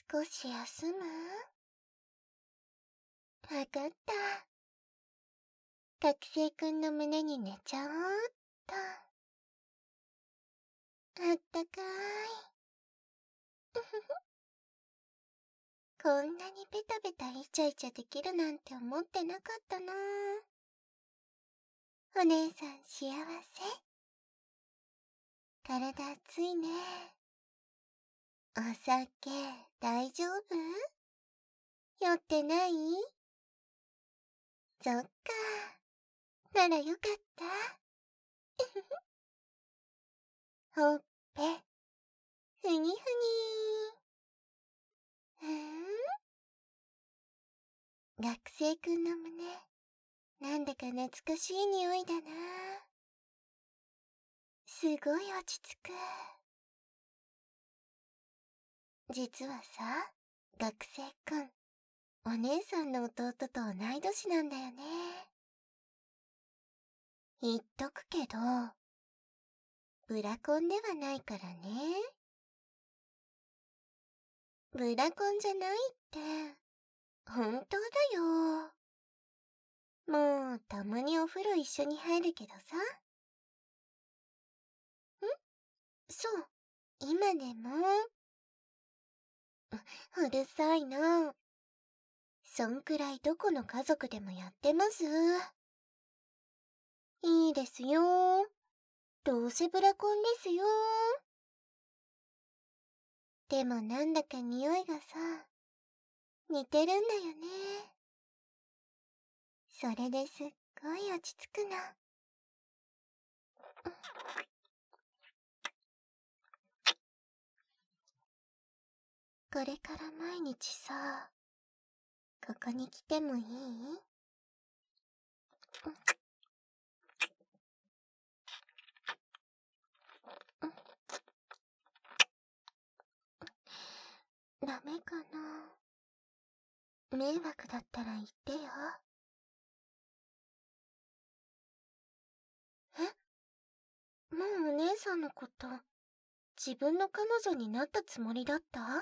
少し休む？わかった。学生くんの胸に寝ちゃおうっと。あったかーい。こんなにベタベタイチャイチャできるなんて思ってなかったな。お姉さん幸せ？体熱いね。お酒大丈夫？酔ってない？そっか。ならよかった。ほっぺ、ふにふにー。学生くんの胸、なんだか懐かしい匂いだな。すごい落ち着く。実はさ、学生くん、お姉さんの弟と同い年なんだよね。言っとくけど、ブラコンではないからね。ブラコンじゃないって、本当だよ。もう、たまにお風呂一緒に入るけどさ。そう、今でも。うるさいな。そんくらいどこの家族でもやってます。いいですよ。どうせブラコンですよ。でもなんだか匂いがさ、似てるんだよね。それですっごい落ち着くの。これから毎日さ、ここに来てもいい？ダメかな？迷惑だったら言ってよ。え？もうお姉さんのこと、自分の彼女になったつもりだった？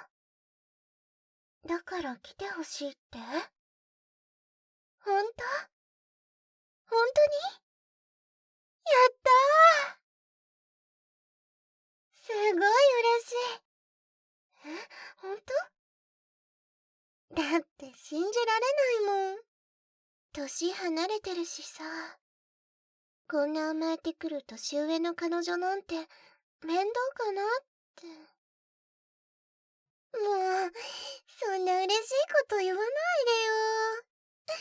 だから来てほしいって？ほんと？ほんとに？やったー！すごい嬉しい。ほんと？だって信じられないもん。年離れてるしさ。こんな甘えてくる年上の彼女なんて面倒かなって。もう、そんな嬉しいこと言わないでよ。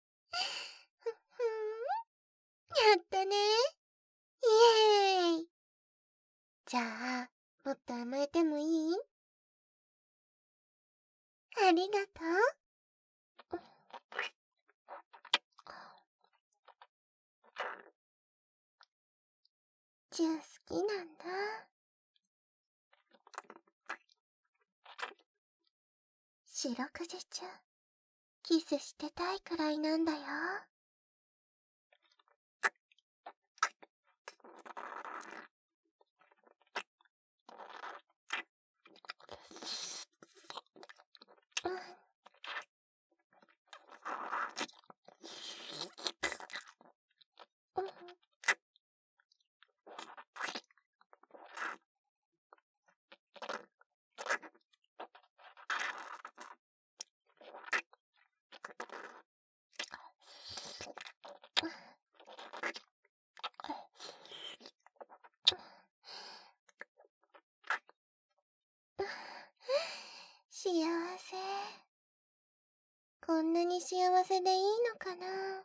やったね。イエーイ。じゃあ、もっと甘えてもいい？ありがとう。チュー好きなんだ。四六時中、キスしてたいくらいなんだよ。幸せ。こんなに幸せでいいのかな？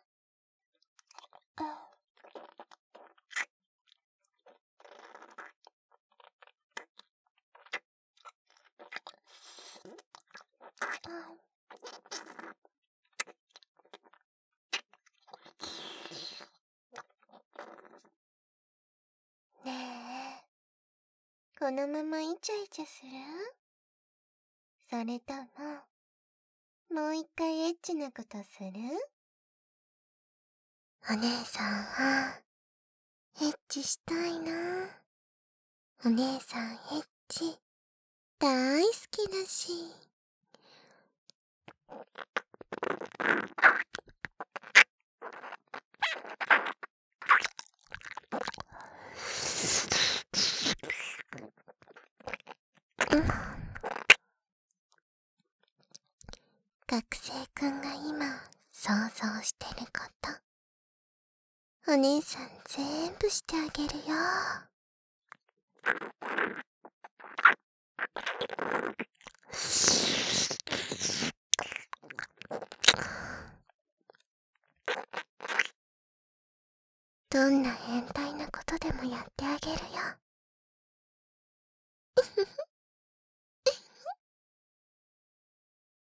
ねえ、このままイチャイチャする？それとも、もう一回エッチなことする？お姉さんは、エッチしたいな。お姉さんエッチ、大好きだし。 学生くんが今想像してること、お姉さん全部してあげるよ。どんな変態なことでもやってあげるよ。